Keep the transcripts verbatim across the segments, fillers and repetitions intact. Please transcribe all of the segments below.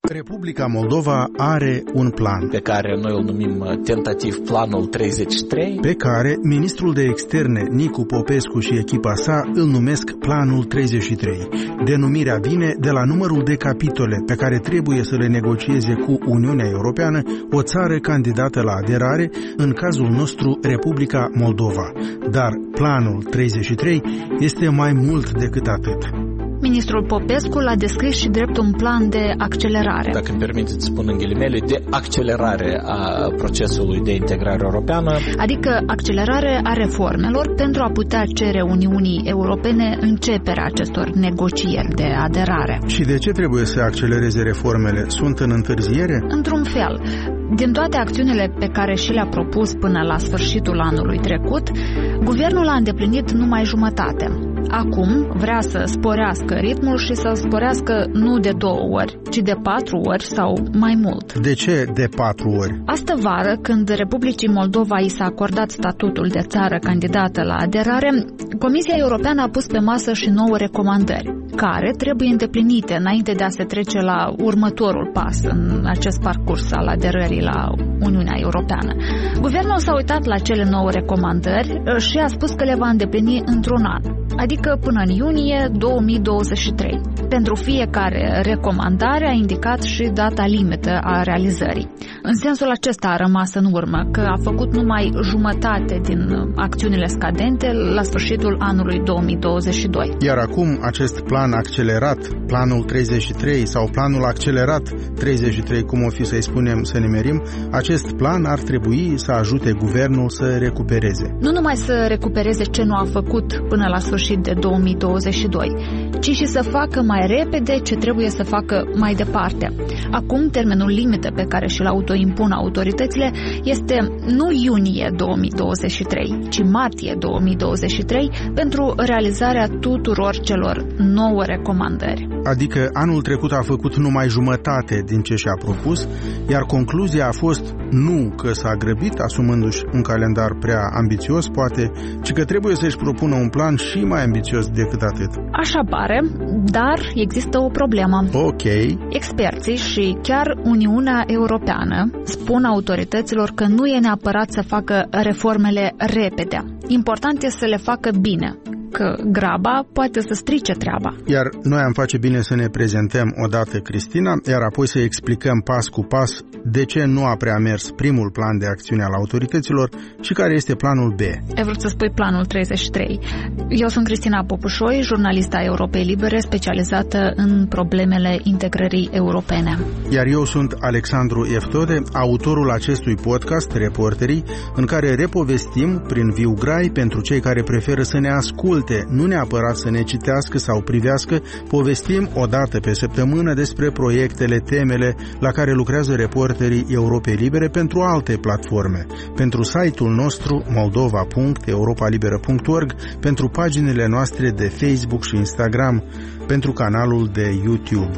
Republica Moldova are un plan pe care noi îl numim tentativ Planul treizeci și trei, pe care ministrul de externe Nicu Popescu și echipa sa îl numesc Planul treizeci și trei. Denumirea vine de la numărul de capitole pe care trebuie să le negocieze cu Uniunea Europeană o țară candidată la aderare, în cazul nostru Republica Moldova. Dar Planul treizeci și trei este mai mult decât atât. Ministrul Popescu l-a descris și drept un plan de accelerare. Dacă îmi permiteți să spun în ghilimele, de accelerare a procesului de integrare europeană. Adică accelerare a reformelor pentru a putea cere Uniunii Europene începerea acestor negocieri de aderare. Și de ce trebuie să accelereze reformele? Sunt în întârziere? Într-un fel. Din toate acțiunile pe care și le-a propus până la sfârșitul anului trecut, guvernul a îndeplinit numai jumătate. Acum vrea să sporească ritmul și să sporească nu de două ori, ci de patru ori sau mai mult. De ce de patru ori? Astă vară, când Republicii Moldova i s-a acordat statutul de țară candidată la aderare, Comisia Europeană a pus pe masă și nouă recomandări, care trebuie îndeplinite înainte de a se trece la următorul pas în acest parcurs al aderării la Uniunea Europeană. Guvernul s-a uitat la cele nouă recomandări și a spus că le va îndeplini într-un an, adică până în iunie două mii douăzeci și trei. Pentru fiecare recomandare a indicat și data limită a realizării. În sensul acesta a rămas în urmă că a făcut numai jumătate din acțiunile scadente la sfârșitul anului două mii douăzeci și doi. Iar acum acest plan accelerat, planul treizeci și trei sau planul accelerat treizeci și trei, cum o fi să-i spunem, să nimerim, acest plan ar trebui să ajute guvernul să recupereze. Nu numai să recupereze ce nu a făcut până la sfârșit de două mii douăzeci și doi, ci și să facă mai repede ce trebuie să facă mai departe. Acum, termenul limită pe care și-l autoimpun autoritățile este nu iunie două mii douăzeci și trei, ci martie două mii douăzeci și trei pentru realizarea tuturor celor nouă recomandări. Adică anul trecut a făcut numai jumătate din ce și-a propus, iar concluzia a fost nu că s-a grăbit asumându-și un calendar prea ambițios, poate, ci că trebuie să-și propună un plan și mai ambițios decât atât. Așa pare, dar există o problemă. Ok. Experții și chiar Uniunea Europeană spun autorităților că nu e neapărat să facă reformele repede. Important e să le facă bine, că graba poate să strice treaba. Iar noi am face bine să ne prezentăm odată Cristina, iar apoi să explicăm pas cu pas de ce nu a prea mers primul plan de acțiune al autorităților și care este planul B. Ai vrut să spui planul treizeci și trei. Eu sunt Cristina Popușoi, jurnalista Europei Libere, specializată în problemele integrării europene. Iar eu sunt Alexandru Eftode, autorul acestui podcast, Reporterii, în care repovestim prin viu grai pentru cei care preferă să ne asculte, nu neapărat să ne citească sau privească, povestim o dată pe săptămână despre proiectele, temele la care lucrează reporterii Europei Libere pentru alte platforme, pentru site-ul nostru moldova punct europa liberă punct org, pentru paginile noastre de Facebook și Instagram, pentru canalul de YouTube.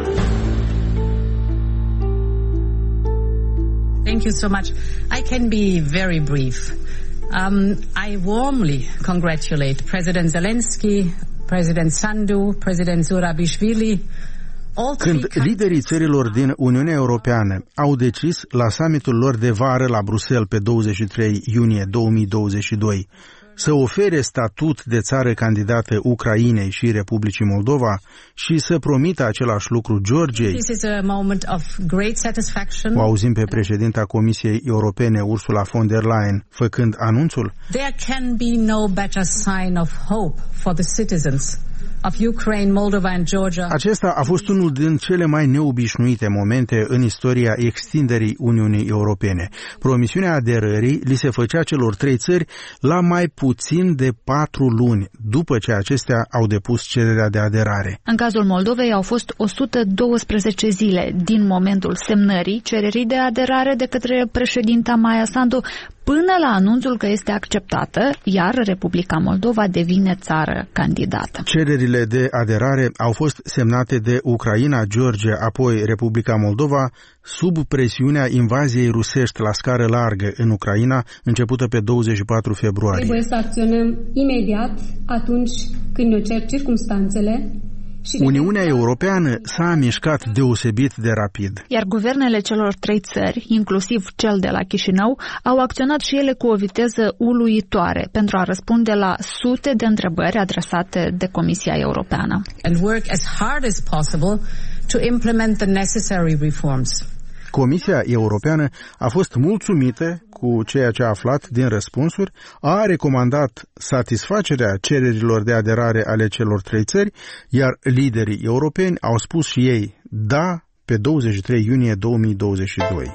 Thank you so much. I can be very brief. Um, I warmly congratulate President Zelensky, President Sandu, President Zurabishvili. Când liderii țărilor din Uniunea Europeană au decis la summitul lor de vară la Bruxelles pe douăzeci și trei iunie două mii douăzeci și doi să ofere statut de țară candidată Ucrainei și Republicii Moldova și să promită același lucru Georgiei, o auzim pe președinta Comisiei Europene Ursula von der Leyen făcând anunțul. There can be no better sign of hope for the citizens of Ukraine, Moldova and Georgia. Acesta a fost unul din cele mai neobișnuite momente în istoria extinderii Uniunii Europene. Promisiunea aderării li se făcea celor trei țări la mai puțin de patru luni după ce acestea au depus cererea de aderare. În cazul Moldovei au fost o sută douăsprezece zile din momentul semnării cererii de aderare de către președinta Maia Sandu până la anunțul că este acceptată, iar Republica Moldova devine țară candidată. Cererile de aderare au fost semnate de Ucraina, Georgia, apoi Republica Moldova, sub presiunea invaziei rusești la scară largă în Ucraina, începută pe douăzeci și patru februarie. Trebuie să acționăm imediat atunci când ne cer circumstanțele Uniunea Europeană s-a mișcat deosebit de rapid. Iar guvernele celor trei țări, inclusiv cel de la Chișinău, au acționat și ele cu o viteză uluitoare pentru a răspunde la sute de întrebări adresate de Comisia Europeană. And work as hard as possible to implement the necessary reforms. Comisia Europeană a fost mulțumită cu ceea ce a aflat din răspunsuri, a recomandat satisfacerea cererilor de aderare ale celor trei țări, iar liderii europeni au spus și ei da pe douăzeci și trei iunie două mii douăzeci și doi.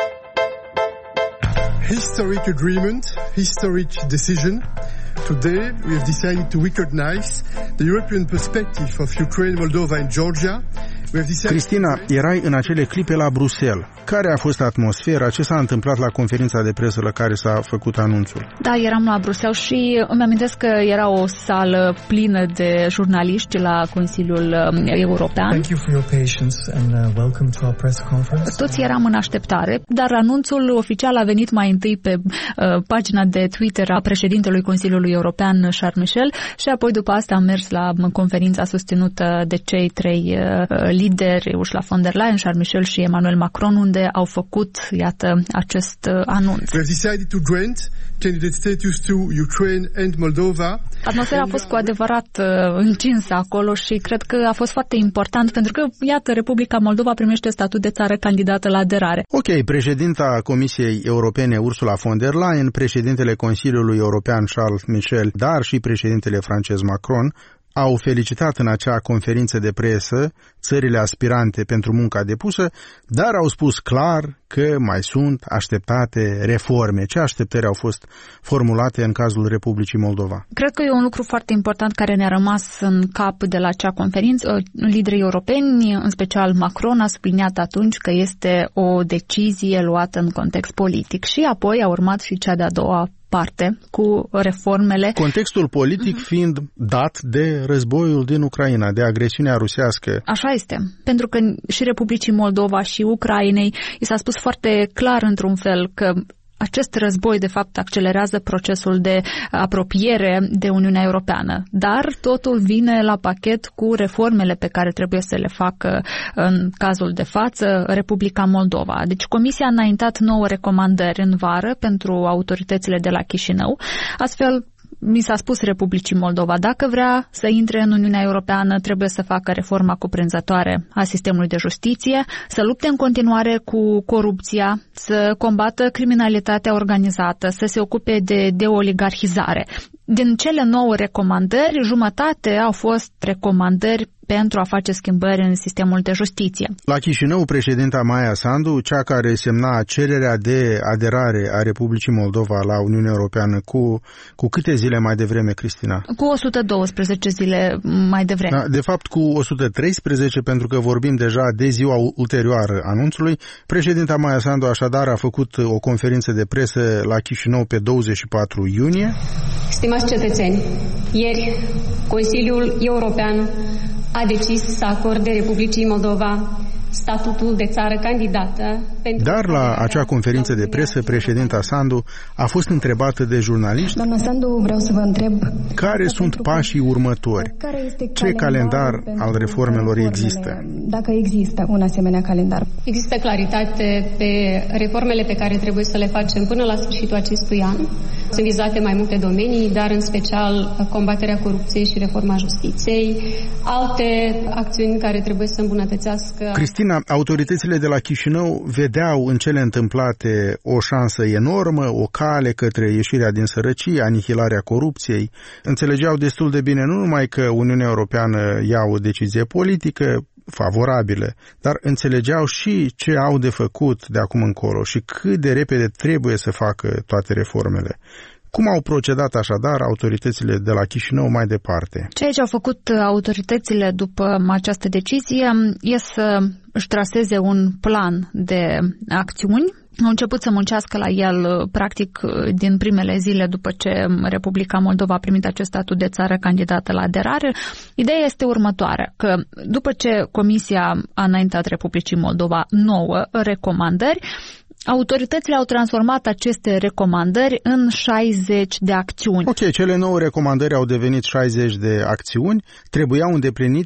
Historic agreement, historic decision. Today we have decided to recognize the European perspective of Ukraine, Moldova and Georgia. Cristina, erai în acele clipe la Bruxelles. Care a fost atmosfera? Ce s-a întâmplat la conferința de presă la care s-a făcut anunțul? Da, eram la Bruxelles și îmi amintesc că era o sală plină de jurnaliști la Consiliul European. Thank you for your patience and uh, welcome to our press conference. Toți eram în așteptare, dar anunțul oficial a venit mai întâi pe uh, pagina de Twitter a președintelui Consiliului European, Charles Michel, și apoi după asta am mers la conferința susținută de cei trei uh, lideri, Ursula von der Leyen, Charles Michel și Emmanuel Macron, unde au făcut, iată, acest uh, anunț. We have decided to grant candidate status to Ukraine and Moldova. Atmosfera a fost cu adevărat uh, încinsă acolo și cred că a fost foarte important pentru că, iată, Republica Moldova primește statut de țară candidată la aderare. Ok, președinta Comisiei Europene Ursula von der Leyen, președintele Consiliului European Charles Michel, dar și președintele francez Macron au felicitat în acea conferință de presă țările aspirante pentru munca depusă, dar au spus clar că mai sunt așteptate reforme. Ce așteptări au fost formulate în cazul Republicii Moldova? Cred că e un lucru foarte important care ne-a rămas în cap de la acea conferință. Liderii europeni, în special Macron, a subliniat atunci că este o decizie luată în context politic și apoi a urmat și cea de-a doua parte cu reformele. Contextul politic uh-huh. fiind dat de războiul din Ucraina, de agresiunea rusească. Așa este, pentru că și Republicii Moldova și Ucrainei i s-a spus foarte clar într-un fel că acest război, de fapt, accelerează procesul de apropiere de Uniunea Europeană, dar totul vine la pachet cu reformele pe care trebuie să le facă în cazul de față Republica Moldova. Deci Comisia a înaintat nouă recomandări în vară pentru autoritățile de la Chișinău, astfel mi s-a spus Republicii Moldova, dacă vrea să intre în Uniunea Europeană, trebuie să facă reforma cuprinzătoare a sistemului de justiție, să lupte în continuare cu corupția, să combată criminalitatea organizată, să se ocupe de deoligarhizare. Din cele nouă recomandări, jumătate au fost recomandări pentru a face schimbări în sistemul de justiție. La Chișinău, președinta Maia Sandu, cea care semna cererea de aderare a Republicii Moldova la Uniunea Europeană cu, cu câte zile mai devreme, Cristina? Cu o sută douăsprezece zile mai devreme. Da, de fapt, cu o sută treisprezece, pentru că vorbim deja de ziua ulterioară anunțului. Președinta Maia Sandu, așadar, a făcut o conferință de presă la Chișinău pe douăzeci și patru iunie. Stimați cetățeni, ieri Consiliul European a decis să acorde Republicii Moldova statutul de țară candidată. Dar la acea conferință de presă, președinta Sandu a fost întrebată de jurnaliști. Doamna Sandu, vreau să vă întreb care sunt pașii următori? Ce calendar al reformelor există? Dacă există un asemenea calendar. Există claritate pe reformele pe care trebuie să le facem până la sfârșitul acestui an. Sunt vizate mai multe domenii, dar în special combaterea corupției și reforma justiției, alte acțiuni care trebuie să îmbunătățească. Cristina, autoritățile de la Chișinău vedeau în cele întâmplate o șansă enormă, o cale către ieșirea din sărăcie, anihilarea corupției. Înțelegeau destul de bine nu numai că Uniunea Europeană ia o decizie politică favorabilă, dar înțelegeau și ce au de făcut de acum încolo și cât de repede trebuie să facă toate reformele. Cum au procedat așadar autoritățile de la Chișinău mai departe? Ceea ce au făcut autoritățile după această decizie e să își traseze un plan de acțiuni. Au început să muncească la el, practic, din primele zile după ce Republica Moldova a primit acest statut de țară candidată la aderare. Ideea este următoarea, că după ce Comisia a înaintat Republicii Moldova nouă recomandări, autoritățile au transformat aceste recomandări în șaizeci de acțiuni. Ok, cele nouă recomandări au devenit șaizeci de acțiuni, trebuiau îndeplinite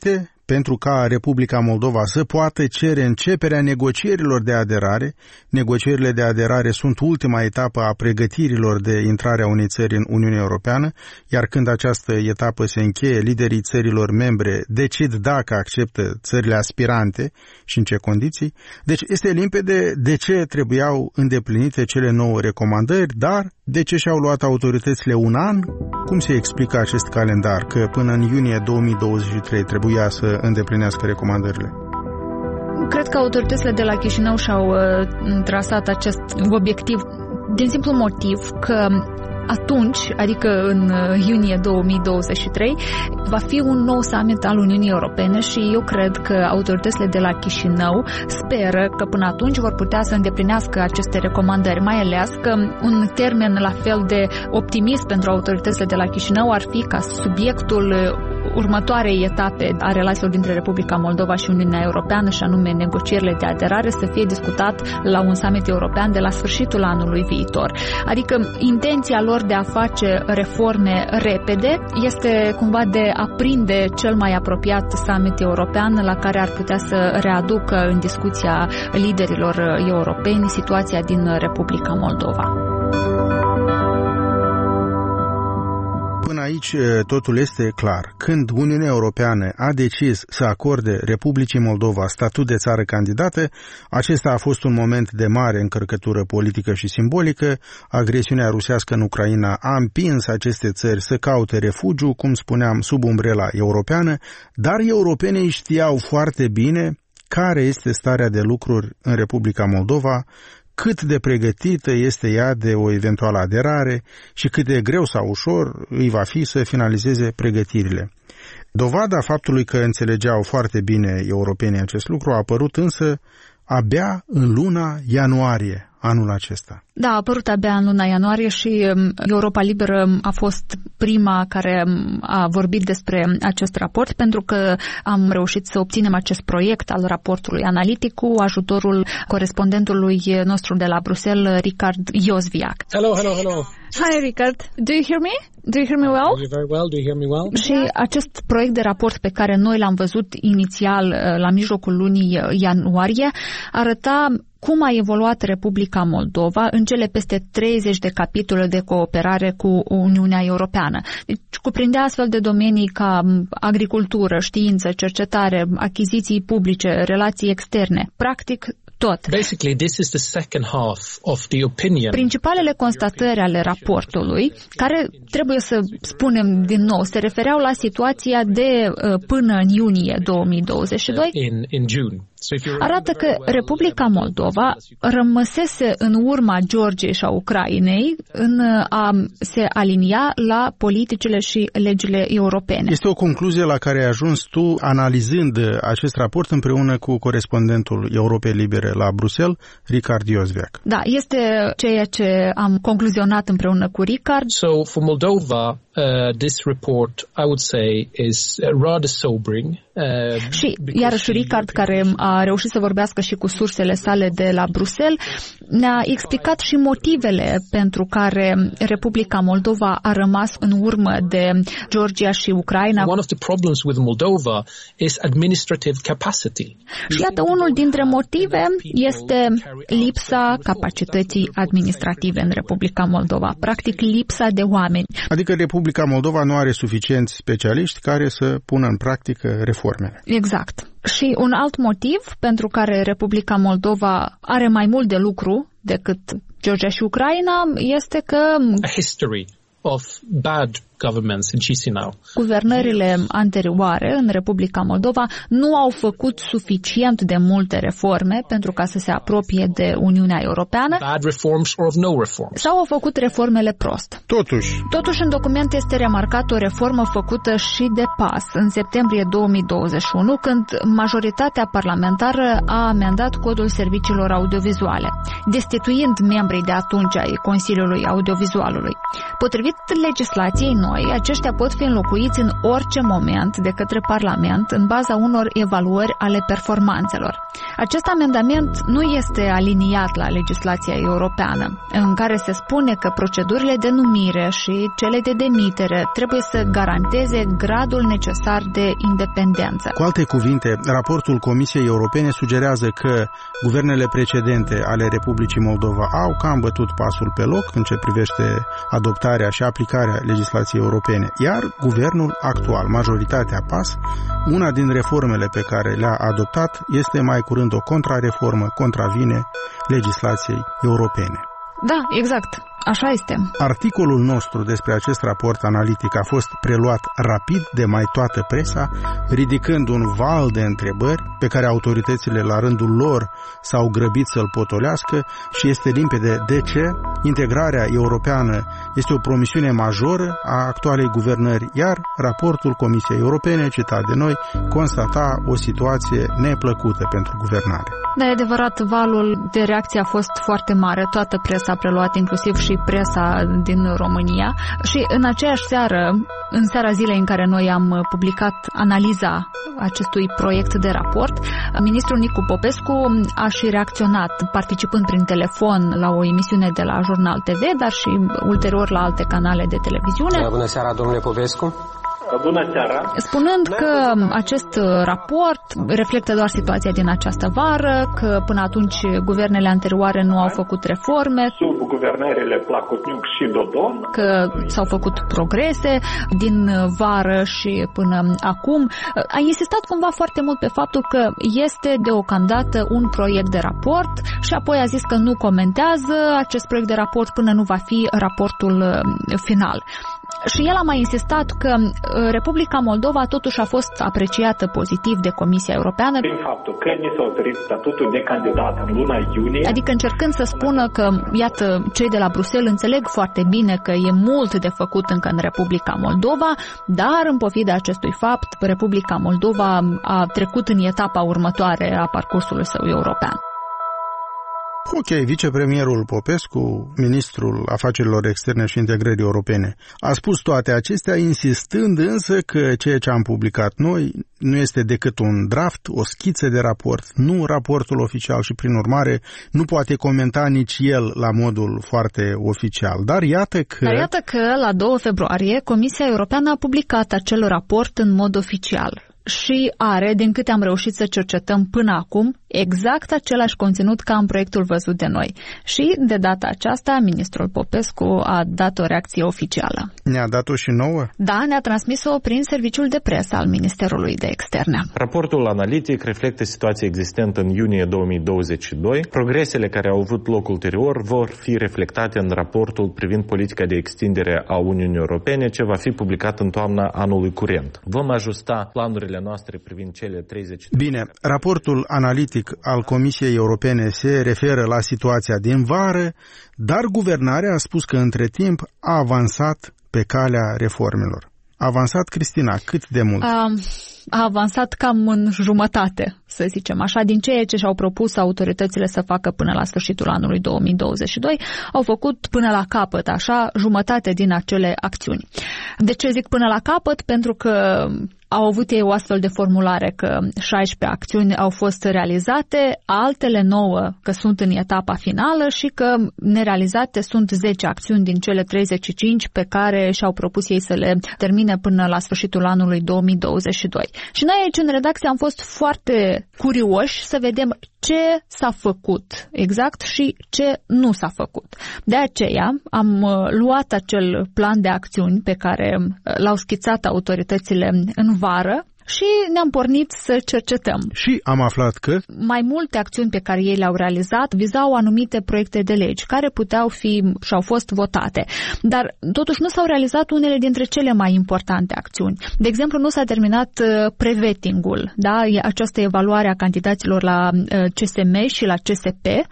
pentru ca Republica Moldova să poată cere începerea negocierilor de aderare. Negocierile de aderare sunt ultima etapă a pregătirilor de intrare a unei țări în Uniunea Europeană, iar când această etapă se încheie, liderii țărilor membre decid dacă acceptă țările aspirante și în ce condiții. Deci este limpede de ce trebuiau îndeplinite cele nouă recomandări, dar de ce și-au luat autoritățile un an? Cum se explică acest calendar, că până în iunie două mii douăzeci și trei trebuia să îndeplinească recomandările? Cred că autoritățile de la Chișinău și-au uh, trasat acest obiectiv din simplu motiv că atunci, adică în iunie două mii douăzeci și trei, va fi un nou summit al Uniunii Europene și eu cred că autoritățile de la Chișinău speră că până atunci vor putea să îndeplinească aceste recomandări, mai ales că un termen la fel de optimist pentru autoritățile de la Chișinău ar fi ca subiectul următoarei etape a relațiilor dintre Republica Moldova și Uniunea Europeană, și anume negocierile de aderare, să fie discutat la un summit european de la sfârșitul anului viitor. Adică intenția lor de a face reforme repede este cumva de a prinde cel mai apropiat summit european la care ar putea să readucă în discuția liderilor europeni situația din Republica Moldova. Până aici totul este clar. Când Uniunea Europeană a decis să acorde Republicii Moldova statut de țară candidată, acesta a fost un moment de mare încărcătură politică și simbolică. Agresiunea rusească în Ucraina a împins aceste țări să caute refugiu, cum spuneam, sub umbrela europeană, dar europenii știau foarte bine care este starea de lucruri în Republica Moldova, cât de pregătită este ea de o eventuală aderare și cât de greu sau ușor îi va fi să finalizeze pregătirile. Dovada faptului că înțelegeau foarte bine europenii acest lucru a apărut însă abia în luna ianuarie anul acesta. Da, a apărut abia în luna ianuarie și Europa Liberă a fost prima care a vorbit despre acest raport, pentru că am reușit să obținem acest proiect al raportului analitic cu ajutorul corespondentului nostru de la Bruxelles, Richard Iosviac. Hello, hello, hello. Hi, Richard. Do you hear me? Do you hear me well? I hear you very well. Do you hear me well? Și acest proiect de raport pe care noi l-am văzut inițial la mijlocul lunii ianuarie arăta cum a evoluat Republica Moldova în cele peste treizeci de capitole de cooperare cu Uniunea Europeană. Deci cuprindea astfel de domenii ca agricultură, știință, cercetare, achiziții publice, relații externe, practic tot. Basically, this is the second half of the opinion. Principalele constatări ale raportului, care, trebuie să spunem din nou, se refereau la situația de până în iunie două mii douăzeci și doi, in, in June. Arată că Republica Moldova rămăsese în urma Georgiei și a Ucrainei în a se alinia la politicile și legile europene. Este o concluzie la care ai ajuns tu analizând acest raport împreună cu corespondentul Europei Libere la Bruxelles, Richard Iosviac. Da, este ceea ce am concluzionat împreună cu Richard. So for Moldova, uh, this report, I would say, is rather sobering. Uh, și iarăși Richard, care a reușit să vorbească și cu sursele sale de la Bruxelles, ne-a explicat și motivele pentru care Republica Moldova a rămas în urmă de Georgia și Ucraina. One of the problems with Moldova is administrative capacity. Și iată, unul dintre motive este lipsa capacității administrative în Republica Moldova, practic lipsa de oameni. Adică Republica Moldova nu are suficienți specialiști care să pună în practică reformele. Exact. Și un alt motiv pentru care Republica Moldova are mai mult de lucru decât Georgia și Ucraina este că a history of bad governments in Chisinau. Guvernările anterioare în Republica Moldova nu au făcut suficient de multe reforme pentru ca să se apropie de Uniunea Europeană. Bad reforms or of no reforms. Sau au făcut reformele prost. Totuși. Totuși, în document este remarcat o reformă făcută și de pas în septembrie două mii douăzeci și unu, când majoritatea parlamentară a amendat codul serviciilor audiovizuale, destituind membrii de atunci ai Consiliului Audiovizualului. Potrivit legislației noi, aceștia pot fi înlocuiți în orice moment de către Parlament în baza unor evaluări ale performanțelor. Acest amendament nu este aliniat la legislația europeană, în care se spune că procedurile de numire și cele de demitere trebuie să garanteze gradul necesar de independență. Cu alte cuvinte, raportul Comisiei Europene sugerează că guvernele precedente ale Republicii Moldova au cam bătut pasul pe loc în ce privește adoptarea și aplicarea legislației europene, iar guvernul actual, majoritatea P A S, una din reformele pe care le-a adoptat este mai curând o contrareformă, contravine legislației europene. Da, exact. Așa este. Articolul nostru despre acest raport analitic a fost preluat rapid de mai toată presa, ridicând un val de întrebări pe care autoritățile la rândul lor s-au grăbit să-l potolească și este limpede de ce integrarea europeană este o promisiune majoră a actualei guvernări, iar raportul Comisiei Europene, citat de noi, constata o situație neplăcută pentru guvernare. Da, e adevărat, valul de reacție a fost foarte mare, toată presa a preluat, inclusiv și presa din România, și în aceeași seară, în seara zilei în care noi am publicat analiza acestui proiect de raport, ministrul Nicu Popescu a și reacționat, participând prin telefon la o emisiune de la Jurnal T V, dar și ulterior la alte canale de televiziune. Bună seara, domnule Popescu! Bună seara! Spunând că acest raport reflectă doar situația din această vară, că până atunci guvernele anterioare nu au făcut reforme, sub guvernările Plahotniuc și Dodon, că s-au făcut progrese din vară și până acum. A insistat cumva foarte mult pe faptul că este deocamdată un proiect de raport și apoi a zis că nu comentează acest proiect de raport până nu va fi raportul final. Și el a mai insistat că Republica Moldova totuși a fost apreciată pozitiv de Comisia Europeană, prin faptul că ni s-a oferit statutul de candidat în luna iunie. Adică încercând să spună că, iată, cei de la Bruxelles înțeleg foarte bine că e mult de făcut încă în Republica Moldova, dar în pofida acestui fapt, Republica Moldova a trecut în etapa următoare a parcursului său european. Ok, vicepremierul Popescu, ministrul afacerilor externe și integrării europene, a spus toate acestea, insistând însă că ceea ce am publicat noi nu este decât un draft, o schiță de raport, nu raportul oficial și, prin urmare, nu poate comenta nici el la modul foarte oficial. Dar iată că... Dar iată că, la doi februarie, Comisia Europeană a publicat acel raport în mod oficial. Și are, din câte am reușit să cercetăm până acum, exact același conținut ca în proiectul văzut de noi. Și, de data aceasta, ministrul Popescu a dat o reacție oficială. Ne-a dat-o și nouă? Da, ne-a transmis-o prin serviciul de presă al Ministerului de Externe. Raportul analitic reflectă situația existentă în iunie două mii douăzeci și doi. Progresele care au avut loc ulterior vor fi reflectate în raportul privind politica de extindere a Uniunii Europene, ce va fi publicat în toamna anului curent. Vom ajusta planurile noastre privind cele treizeci. Bine, raportul analitic al Comisiei Europene se referă la situația din vară, dar guvernarea a spus că între timp a avansat pe calea reformelor. A avansat, Cristina, cât de mult? A, a avansat cam în jumătate, să zicem așa, din ceea ce și-au propus autoritățile să facă până la sfârșitul anului două mii douăzeci și doi, au făcut până la capăt, așa, jumătate din acele acțiuni. De ce zic până la capăt? Pentru că au avut ei o astfel de formulare că șaisprezece acțiuni au fost realizate, altele nouă că sunt în etapa finală și că nerealizate sunt zece acțiuni din cele treizeci și cinci pe care și-au propus ei să le termine până la sfârșitul anului două mii douăzeci și doi. Și noi aici în redacție am fost foarte curioși să vedem ce s-a făcut exact și ce nu s-a făcut. De aceea am luat acel plan de acțiuni pe care l-au schițat autoritățile în vară și ne-am pornit să cercetăm. Și am aflat că mai multe acțiuni pe care ei le-au realizat vizau anumite proiecte de legi care puteau fi și au fost votate. Dar totuși nu s-au realizat unele dintre cele mai importante acțiuni. De exemplu, nu s-a terminat prevetting-ul, da? Această evaluare a candidaților la C S M și la C S P.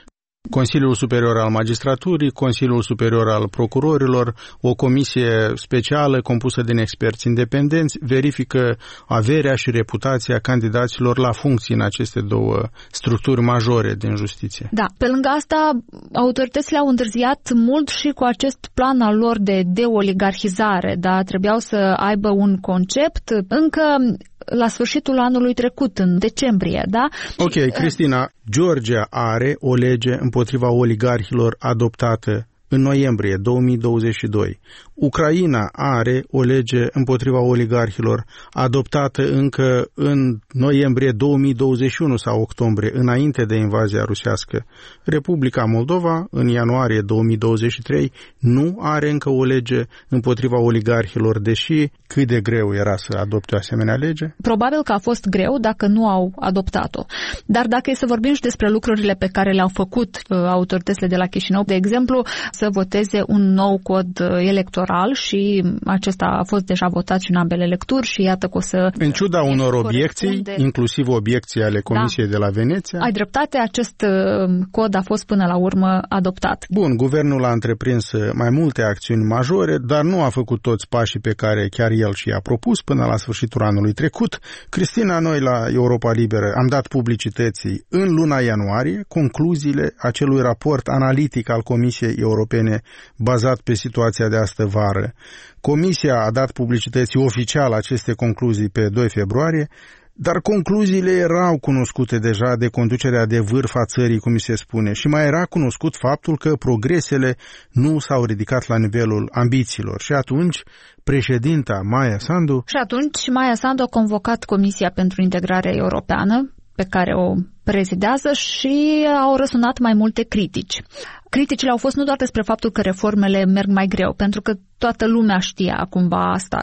Consiliul Superior al Magistraturii, Consiliul Superior al Procurorilor, o comisie specială compusă din experți independenți, verifică averea și reputația candidaților la funcții în aceste două structuri majore din justiție. Da, pe lângă asta, autoritățile au întârziat mult și cu acest plan al lor de deoligarhizare, da, trebuiau să aibă un concept încă la sfârșitul anului trecut, în decembrie, da? Ok, Cristina, Georgia are o lege împotriva oligarhilor adoptată în noiembrie două mii douăzeci și doi. Ucraina are o lege împotriva oligarhilor adoptată încă în noiembrie două mii douăzeci și unu sau octombrie, înainte de invazia rusească. Republica Moldova, în ianuarie două mii douăzeci și trei, nu are încă o lege împotriva oligarhilor, deși cât de greu era să adopte o asemenea lege? Probabil că a fost greu dacă nu au adoptat-o. Dar dacă e să vorbim și despre lucrurile pe care le-au făcut uh, autoritățile de la Chișinău, de exemplu, să voteze un nou cod electoral și acesta a fost deja votat și în ambele lecturi și iată că o să... În ciuda unor obiecții, inclusiv obiecții ale Comisiei da. de la Veneția... Ai dreptate, acest cod a fost până la urmă adoptat. Bun, guvernul a întreprins mai multe acțiuni majore, dar nu a făcut toți pașii pe care chiar el și i-a propus până la sfârșitul anului trecut. Cristina, noi la Europa Liberă am dat publicității în luna ianuarie concluziile acelui raport analitic al Comisiei Europene bazat pe situația de astă vară. Comisia a dat publicității oficial aceste concluzii pe doi februarie, dar concluziile erau cunoscute deja de conducerea de vârf a țării, cum se spune, și mai era cunoscut faptul că progresele nu s-au ridicat la nivelul ambițiilor. Și atunci, președinta Maia Sandu... Și atunci Maia Sandu a convocat Comisia pentru Integrare Europeană, pe care o prezidează, și au răsunat mai multe critici. Criticile au fost nu doar despre faptul că reformele merg mai greu, pentru că toată lumea știa cumva asta,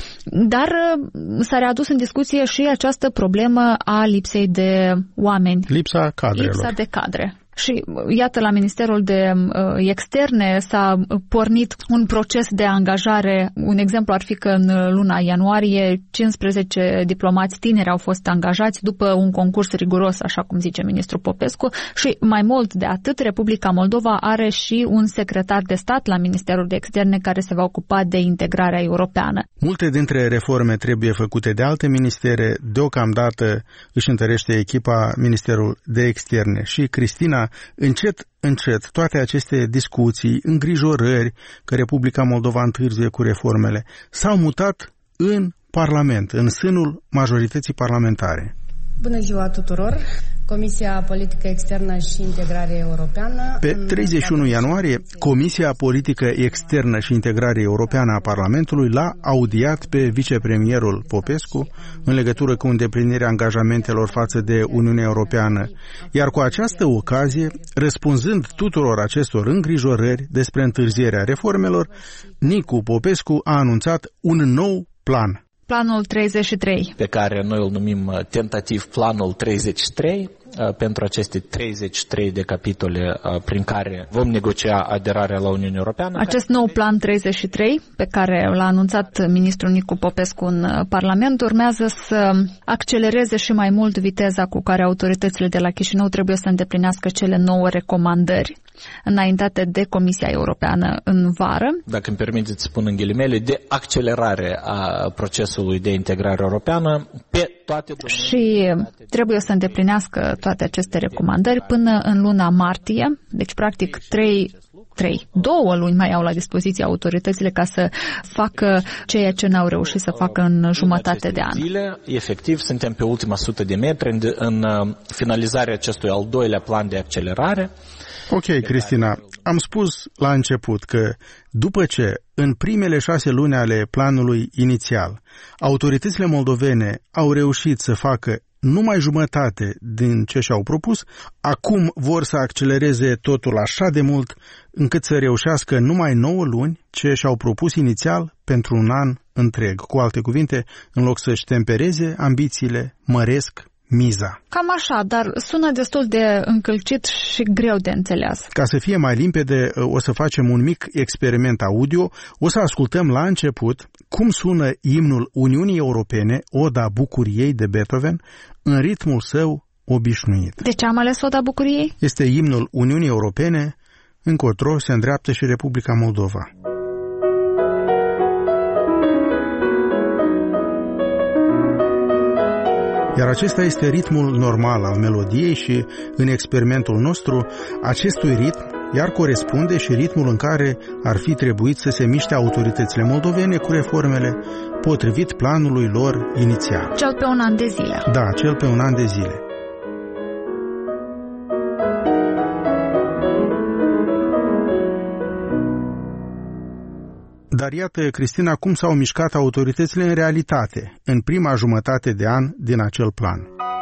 dar s-a readus în discuție și această problemă a lipsei de oameni. Lipsa cadrelor. Lipsa de cadre. Și iată, la Ministerul de uh, Externe s-a pornit un proces de angajare. Un exemplu ar fi că în luna ianuarie cincisprezece diplomați tineri au fost angajați după un concurs riguros, așa cum zice ministrul Popescu, și mai mult de atât, Republica Moldova are și un secretar de stat la Ministerul de Externe care se va ocupa de integrarea europeană. Multe dintre reforme trebuie făcute de alte ministere. Deocamdată își întărește echipa Ministerul de Externe. Și Cristina, încet, încet, toate aceste discuții, îngrijorări că Republica Moldova întârzie cu reformele, s-au mutat în Parlament, în sânul majorității parlamentare. Bună ziua tuturor! Comisia Politică Externă și Integrare Europeană... Pe treizeci și unu ianuarie, Comisia Politică Externă și Integrare Europeană a Parlamentului l-a audiat pe vicepremierul Popescu în legătură cu îndeplinirea angajamentelor față de Uniunea Europeană. Iar cu această ocazie, răspunzând tuturor acestor îngrijorări despre întârzierea reformelor, Nicu Popescu a anunțat un nou plan. Planul treizeci și trei. Pe care noi îl numim tentativ Planul treizeci și trei, pentru aceste treizeci și trei de capitole prin care vom negocia aderarea la Uniunea Europeană. Acest nou Plan treizeci și trei, pe care l-a anunțat ministrul Nicu Popescu în Parlament, urmează să accelereze și mai mult viteza cu care autoritățile de la Chișinău trebuie să îndeplinească cele nouă recomandări înaintate de Comisia Europeană în vară. Dacă îmi permiteți să spun în ghilimele, de accelerare a procesului de integrare europeană pe toate domeniile. Și trebuie să îndeplinească toate aceste recomandări până în luna martie, deci practic trei Trei, două luni mai au la dispoziție autoritățile ca să facă ceea ce n-au reușit să facă în jumătate de an. Zile, efectiv, suntem pe ultima sută de metri în, în finalizarea acestui al doilea plan de accelerare. Ok, Cristina, am spus la început că după ce în primele șase luni ale planului inițial autoritățile moldovene au reușit să facă numai jumătate din ce și-au propus, acum vor să accelereze totul așa de mult încât să reușească numai nouă luni ce și-au propus inițial pentru un an întreg. Cu alte cuvinte, în loc să-și tempereze ambițiile, măresc miza. Cam așa, dar sună destul de încălcit și greu de înțeles. Ca să fie mai limpede, o să facem un mic experiment audio. O să ascultăm la început cum sună imnul Uniunii Europene, Oda Bucuriei de Beethoven, în ritmul său obișnuit. De ce am ales Oda Bucuriei? Este imnul Uniunii Europene, încotro se îndreaptă și Republica Moldova. Iar acesta este ritmul normal al melodiei și, în experimentul nostru, acestui ritm iar corespunde și ritmul în care ar fi trebuit să se miște autoritățile moldovene cu reformele potrivit planului lor inițial. Cel pe un an de zile. Da, cel pe un an de zile. Dar iată, Cristina, cum s-au mișcat autoritățile în realitate, în prima jumătate de an din acel plan.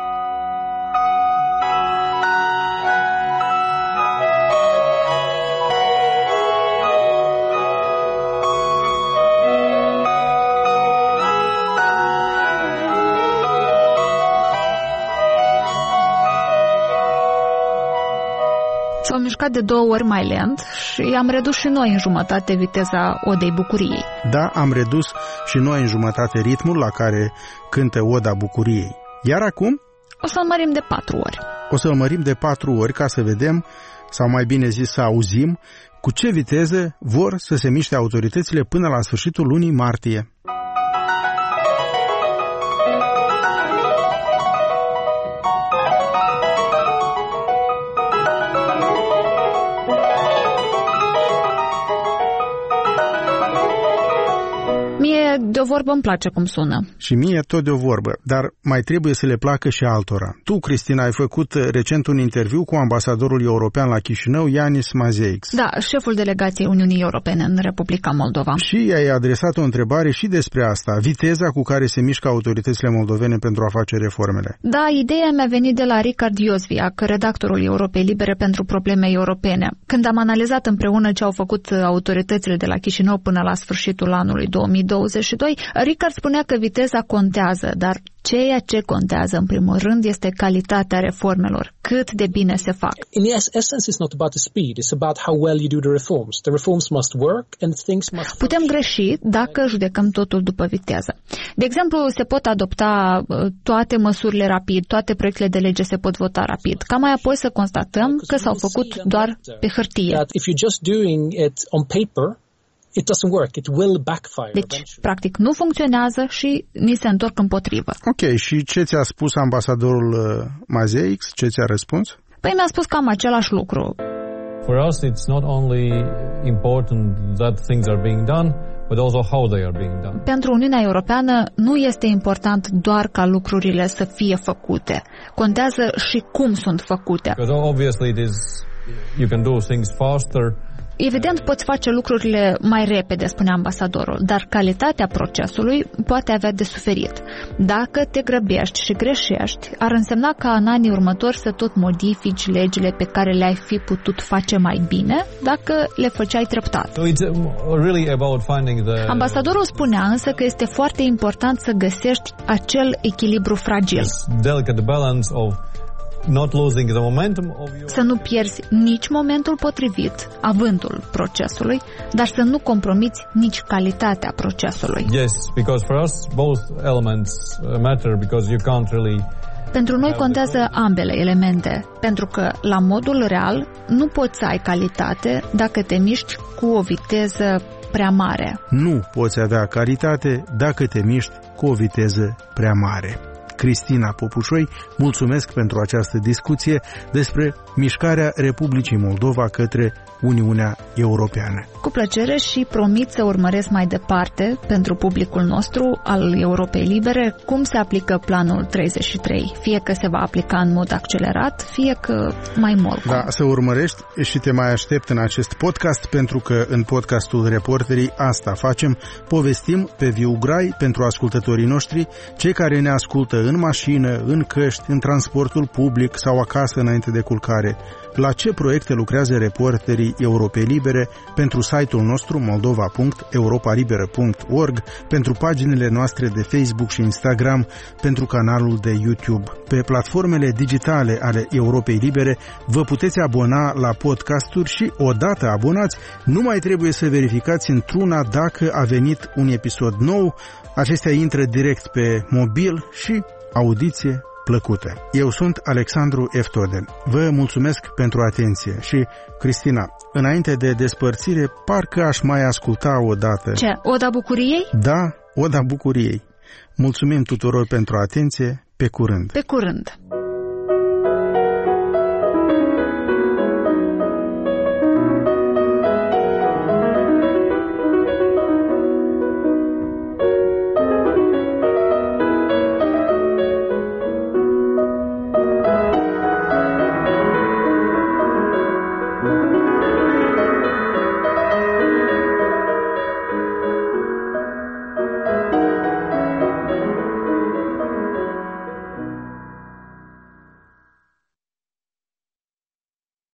S-au mișcat de două ori mai lent și am redus și noi în jumătate viteza Odei Bucuriei. Da, am redus și noi în jumătate ritmul la care cântă Oda Bucuriei. Iar acum? O să-l mărim de patru ori. O să-l mărim de patru ori ca să vedem, sau mai bine zis să auzim, cu ce viteză vor să se miște autoritățile până la sfârșitul lunii martie. De o vorbă îmi place cum sună. Și mie tot de o vorbă, dar mai trebuie să le placă și altora. Tu, Cristina, ai făcut recent un interviu cu ambasadorul european la Chișinău, Yanis Mazeiks. Da, șeful delegației Uniunii Europene în Republica Moldova. Și i-ai adresat o întrebare și despre asta, viteza cu care se mișcă autoritățile moldovene pentru a face reformele. Da, ideea mi-a venit de la Richard Iosviac, redactorul Europei Libere pentru probleme europene. Când am analizat împreună ce au făcut autoritățile de la Chișinău până la sfârșitul anului două mii douăzeci și doi, Richard spunea că viteza contează, dar ceea ce contează în primul rând este calitatea reformelor, cât de bine se fac. In essence, it's not about the speed, it's about how well you do the reforms. The reforms must work and things must. Putem greși dacă judecăm totul după viteză. De exemplu, se pot adopta toate măsurile rapid, toate proiectele de lege se pot vota rapid, ca mai apoi să constatăm că s-au făcut doar pe hârtie. If you're just doing it on paper, it doesn't work. It will backfire. Deci, practic, nu funcționează și ni se întorc împotrivă. Ok, și ce ți-a spus ambasadorul Mazeiks? Ce ți-a răspuns? Păi mi-a spus cam același lucru. For us, it's not only important that things are being done, but also how they are being done. Pentru Uniunea Europeană nu este important doar ca lucrurile să fie făcute. Contează și cum sunt făcute. Because obviously it is, you can do things faster. Evident, poți face lucrurile mai repede, spune ambasadorul, dar calitatea procesului poate avea de suferit. Dacă te grăbești și greșești, ar însemna ca în anii următori să tot modifici legile pe care le-ai fi putut face mai bine dacă le făceai treptat. So it's really about finding the... Ambasadorul spunea însă că este foarte important să găsești acel echilibru fragil. Delicate balance of not losing the momentum of your... Să nu pierzi nici momentul potrivit, avântul procesului, dar să nu compromiți nici calitatea procesului. Yes, because for us both elements matter because you can't really... Pentru noi contează ambele elemente, pentru că la modul real nu poți să ai calitate dacă te miști cu o viteză prea mare. Nu poți avea calitate dacă te miști cu o viteză prea mare. Cristina Popușoi, mulțumesc pentru această discuție despre mișcarea Republicii Moldova către Uniunea Europeană. Cu plăcere și promit să urmăresc mai departe pentru publicul nostru al Europei Libere cum se aplică planul treizeci și trei, fie că se va aplica în mod accelerat, fie că mai mult. Da, să urmărești și te mai aștept în acest podcast, pentru că în podcastul Reporterii asta facem, povestim pe viu grai pentru ascultătorii noștri, cei care ne ascultă în mașină, în căști, în transportul public sau acasă înainte de culcare. La ce proiecte lucrează Reporterii Europei Libere pentru site-ul nostru moldova punct europa liberă punct org, pentru paginile noastre de Facebook și Instagram, pentru canalul de YouTube. Pe platformele digitale ale Europei Libere vă puteți abona la podcasturi și, odată abonați, nu mai trebuie să verificați într-una dacă a venit un episod nou. Acestea intră direct pe mobil și audiție plăcută. Eu sunt Alexandru Eftode. Vă mulțumesc pentru atenție și, Cristina, înainte de despărțire, parcă aș mai asculta o dată. Ce? Oda bucuriei? Da, Oda bucuriei. Mulțumim tuturor pentru atenție. Pe curând. Pe curând.